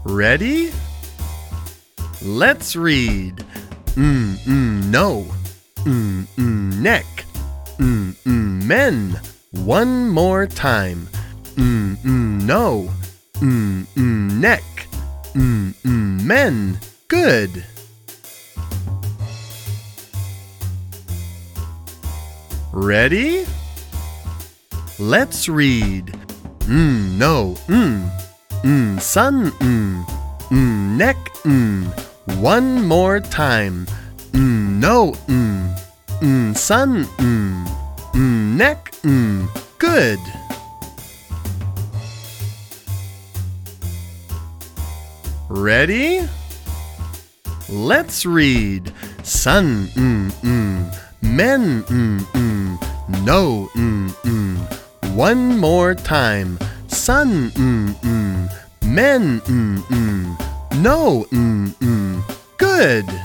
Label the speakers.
Speaker 1: Ready? Let's read. No. Neck. Men. One more time. No. Neck. Men. Good. Ready? Let's read. No. Sun. Neck. One more time. No. Sun. Neck. Good. Ready? Let's read. Sun. Men. No. One more time. Sun. Men. No. Good.